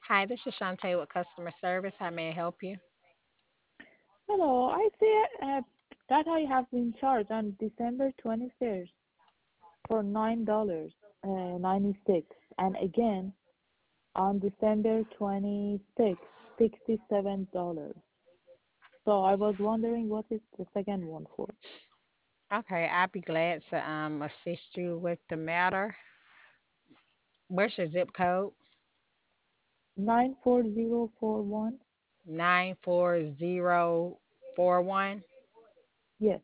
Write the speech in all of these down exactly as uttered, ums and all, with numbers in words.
Hi, this is Shantae with customer service. How may I help you? Hello, I see uh, that I have been charged on December twenty-first for nine dollars uh, ninety-six, and again on December twenty-sixth, sixty-seven dollars. So I was wondering what is the second one for? Okay, I'd be glad to um assist you with the matter. What's your zip code? nine four zero four one? Nine four zero four one. Yes.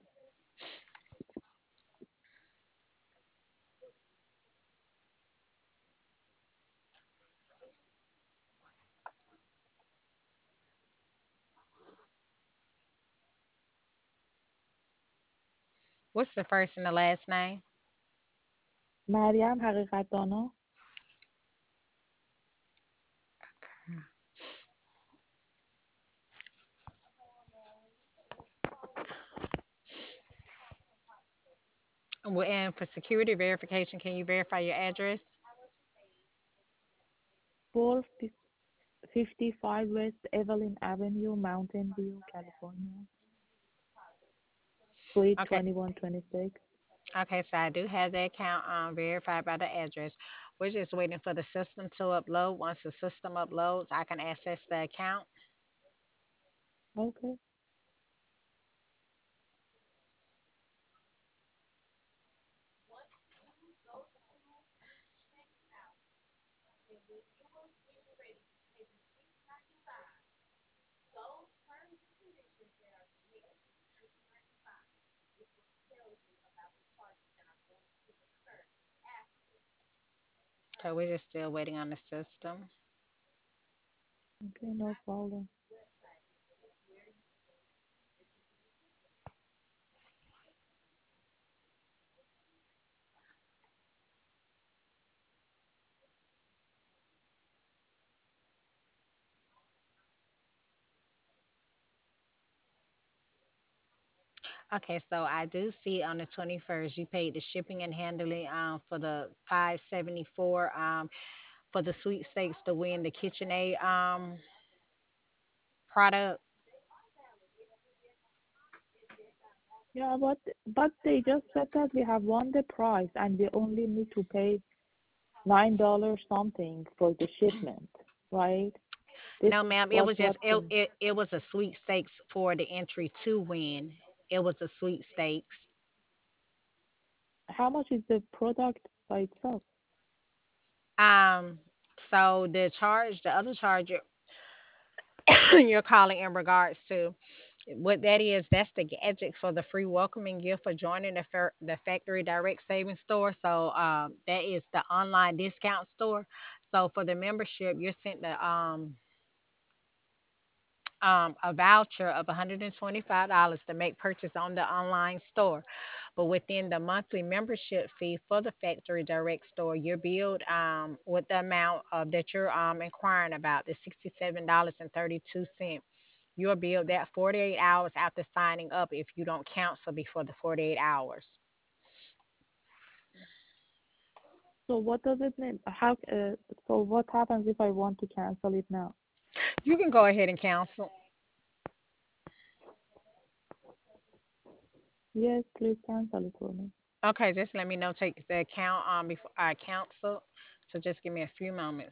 What's the first and the last name? مریم حقیقت دانا. Well, and for security verification, can you verify your address? four fifty-five West Evelyn Avenue, Mountain View, California. Suite Okay. twenty-one twenty-six. Okay, so I do have the account um, verified by the address. We're just waiting for the system to upload. Once the system uploads, I can access the account. Okay. Okay, we're just still waiting on the system. Okay, no problem. Okay, so I do see on the twenty-first you paid the shipping and handling um for the five seventy-four um for the sweepstakes to win the KitchenAid um product. Yeah, but but they just said that we have won the prize and we only need to pay nine dollars something for the shipment, right? This No, ma'am, it was was what just it, the it, it was a sweepstakes for the entry to win. It was a sweepstakes. how much is the product by itself? Um so the charge, the other charge you're, you're calling in regards to what that is, that's the gadget for the free welcoming gift for joining the fer- the factory direct savings store. So um, that is the online discount store. So for the membership, you're sent the um um, a voucher of one hundred twenty-five dollars to make purchase on the online store. But within the monthly membership fee for the factory direct store, you're billed um, with the amount of that you're um, inquiring about, the sixty-seven dollars and thirty-two cents. You'll bill that forty-eight hours after signing up if you don't cancel before the forty-eight hours. So what does it mean? How uh, so what happens if I want to cancel it now? You can go ahead and cancel. Yes, please cancel it for me. Okay, just let me know. Take the account um before I cancel. So just give me a few moments.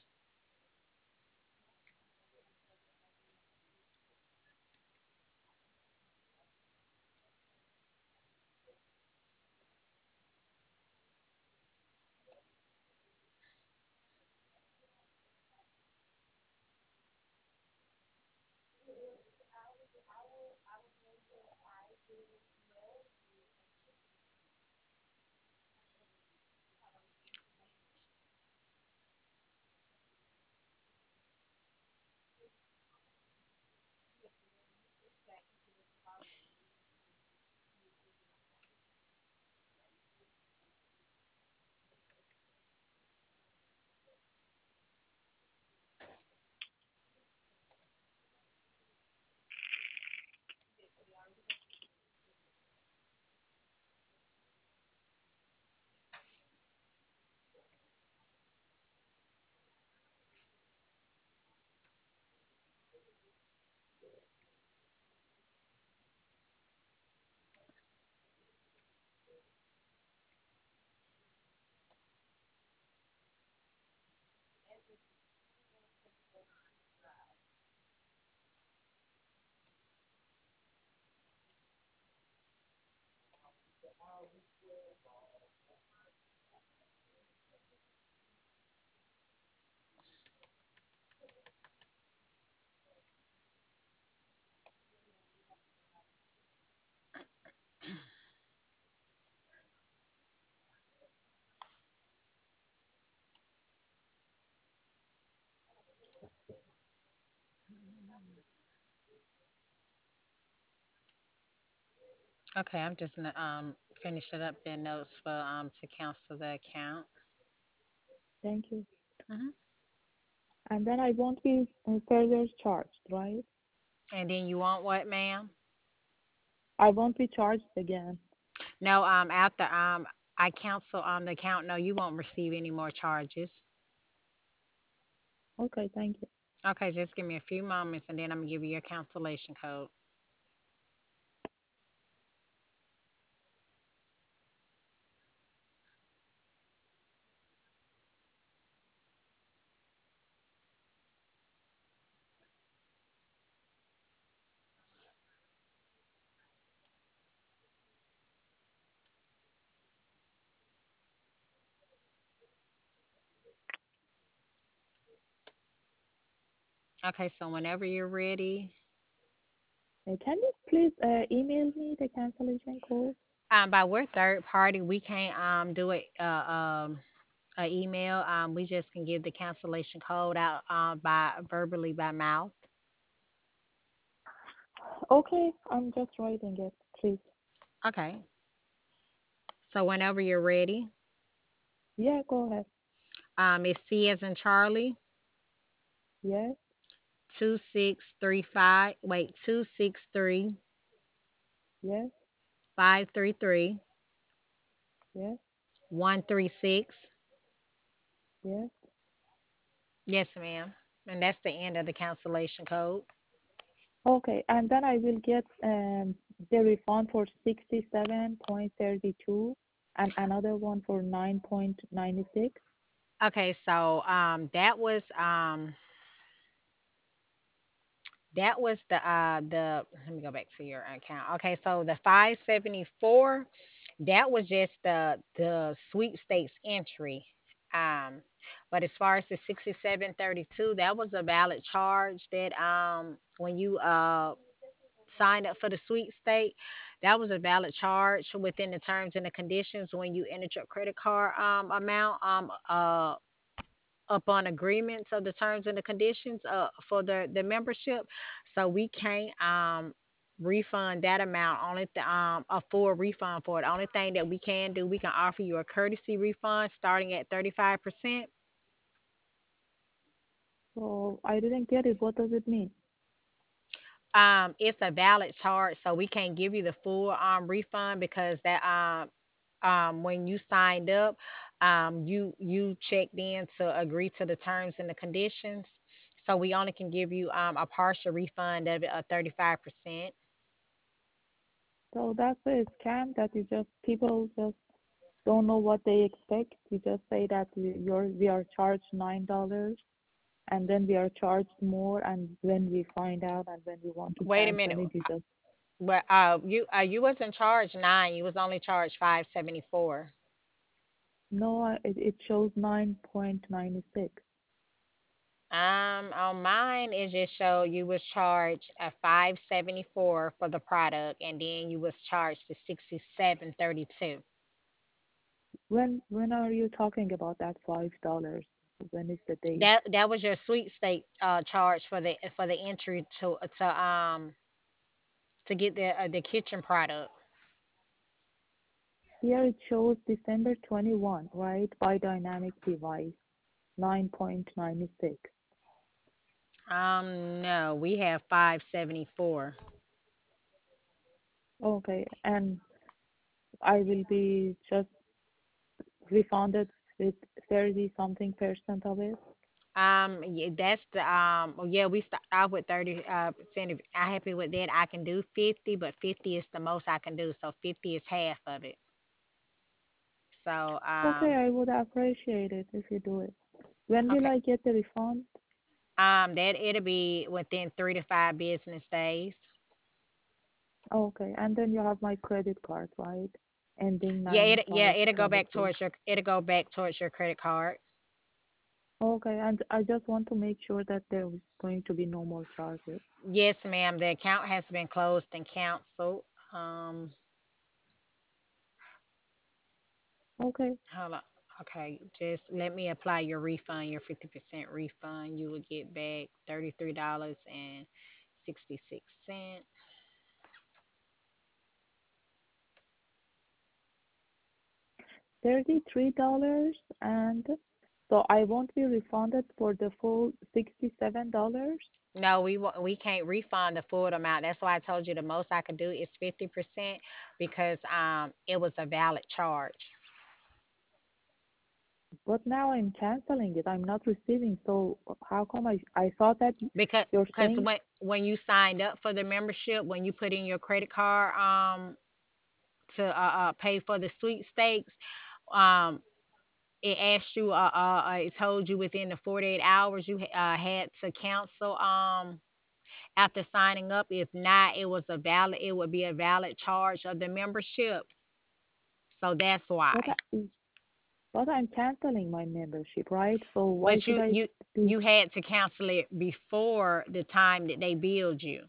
Okay, I'm just gonna um finish it up their notes for um to cancel the account. Thank you. Hmm. And then I won't be uh, further charged, right? And then you want what, ma'am? I won't be charged again. No, um after um I cancel um the account, no, you won't receive any more charges. Okay, thank you. Okay, just give me a few moments and then I'm gonna give you your cancellation code. Okay, so whenever you're ready, Uh, can you please uh, email me the cancellation code? um by we're third party, we can't um do it uh um a email. Um we just can give the cancellation code out um by verbally by mouth. Okay, I'm just writing it, please. Okay. So whenever you're ready, Yeah, go ahead. um it's C as in Charlie, Yes, two six three five wait, two six three yes, five three three yes, one three six. yes. Yes, ma'am. And that's the end of the cancellation code. Okay, and then I will get um, the refund for sixty-seven point three two and another one for nine point nine six. Okay, so um that was um that was the uh the let me go back to your account. Okay, so the five seventy-four, that was just the the sweepstakes entry. Um but as far as the sixty-seven thirty-two, that was a valid charge that um when you uh signed up for the sweepstake, that was a valid charge within the terms and the conditions when you entered your credit card um amount um uh upon agreements of the terms and the conditions uh, for the, the membership. So we can't um, refund that amount, only th- um, a full refund for it. Only thing that we can do, we can offer you a courtesy refund starting at thirty-five percent. So I didn't get it. What does it mean? Um, it's a valid charge, so we can't give you the full um, refund because that um, um, when you signed up, um, you you checked in to agree to the terms and the conditions. So we only can give you um, a partial refund of a thirty-five percent. So that's a scam that you just people just don't know what they expect. You just say that we- you're we are charged nine dollars and then we are charged more, and when we find out and when we want to Wait a minute, cancel it, you just but uh, you uh, you wasn't charged nine. You was only charged five seventy-four. no, I- it, it shows nine point nine six. Um, on mine it just showed you was charged a five seventy-four for the product, and then you was charged the sixty-seven thirty-two. When when are you talking about that five dollars? When is the date? That that was your sweepstake uh charge for the for the entry to to um to get the uh, the kitchen product. Here it shows December twenty-first, right? By dynamic device, nine point nine six. Um, no, we have five seventy-four. Okay, and I will be just refunded with thirty something percent of it. Um, yeah, that's the um. Well, yeah, we start off with thirty uh percent. If I'm happy with that, I can do fifty, but fifty is the most I can do. So fifty is half of it. So Okay, um, I would appreciate it if you do it. When will okay. I get the refund? Um, that it'll be within three to five business days. Okay, and then you have my credit card, right? Ending Yeah, it yeah, it'll go back nine five two six. towards your it'll go back towards your credit card. Okay, and I just want to make sure that there is going to be no more charges. Yes, ma'am. The account has been closed and canceled. Um, Okay, hold on. Okay, just let me apply your refund, your fifty percent refund. You will get back thirty-three dollars and sixty-six cents. thirty-three dollars and so I won't be refunded for the full sixty-seven dollars. No, we wa- we can't refund the full amount. That's why I told you the most I could do is fifty percent because um it was a valid charge. But now I'm canceling it. I'm not receiving. So how come I I thought that Because you're because saying when when you signed up for the membership, when you put in your credit card um to uh, uh pay for the sweepstakes, um it asked you uh, uh uh, it told you within the forty-eight hours you ha- uh, had to cancel um after signing up. If not, it was a valid it would be a valid charge of the membership. So that's but why. I, but I'm canceling my membership, right? So why But should you I you be? you had to cancel it before the time that they billed you.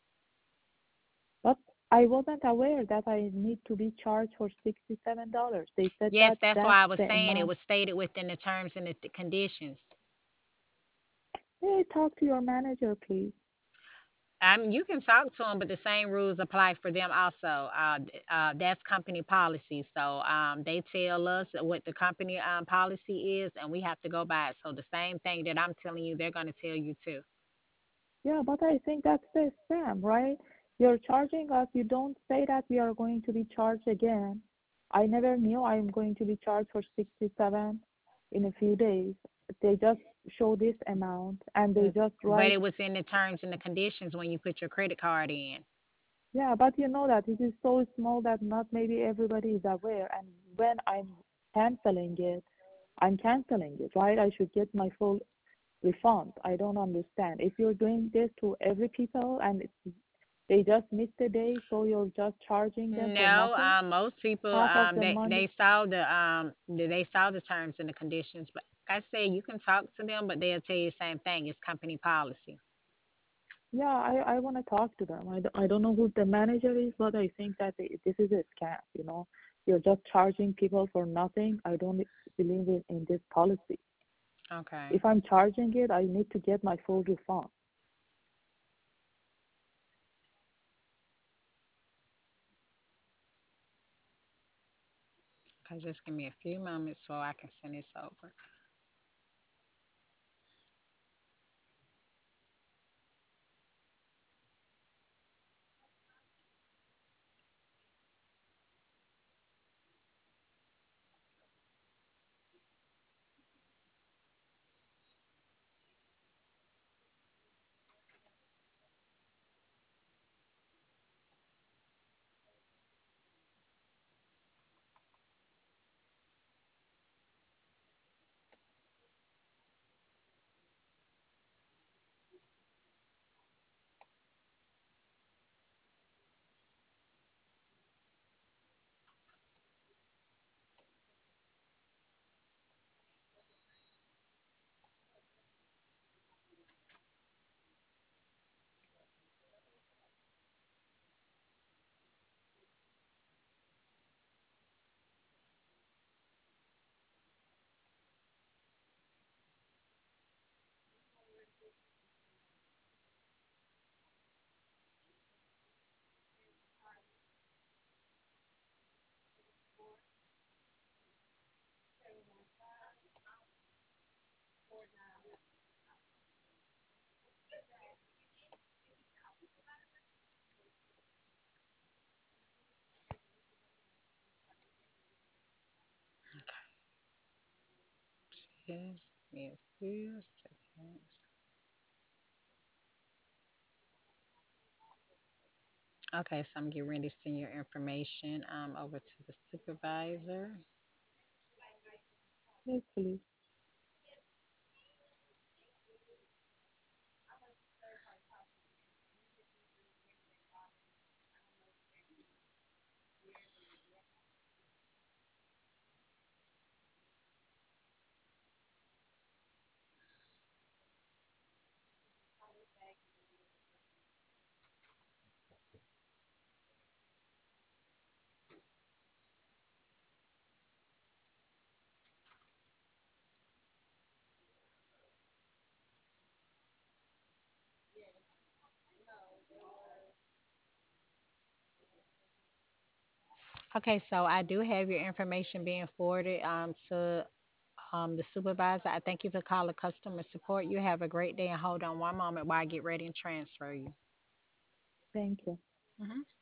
But I wasn't aware that I need to be charged for sixty-seven dollars. They said Yes, that that's that's why I was the saying it amount. was stated within the terms and the th- conditions. Hey, talk to your manager, please. Um, you can talk to them, but the same rules apply for them also. Uh, th- uh, that's company policy. So um, they tell us what the company um, policy is, and we have to go by it. So the same thing that I'm telling you, they're going to tell you too. Yeah, but I think that's the scam, right? You're charging us. You don't say that we are going to be charged again. I never knew I'm going to be charged for sixty-seven in a few days. They just show this amount and they Mm, just but write, it was in the terms and the conditions when you put your credit card in. yeah, but you know that it is so small that not maybe everybody is aware. And when I'm canceling it, I'm canceling it, right? I should get my full refund. I don't understand. If you're doing this to every people and it's, they just missed a day, so you're just charging them for No, nothing, um, most people half of um, the they money. they saw the um the- they saw the terms and the conditions. But like I said, you can talk to them, but they'll tell you the same thing. It's company policy. Yeah, I, I want to talk to them. I, d- I don't know who the manager is, but I think that they, this is a scam, you know. You're just charging people for nothing. I don't believe in, in this policy. Okay. If I'm charging it, I need to get my full refund. Okay, just give me a few moments so I can send this over. Just give me a few seconds. Okay, so I'm getting ready to send your information um over to the supervisor. Yes, please. Okay, so I do have your information being forwarded um, to um, the supervisor. I thank you for calling customer support. You have a great day and hold on one moment while I get ready and transfer you. Thank you. Mhm.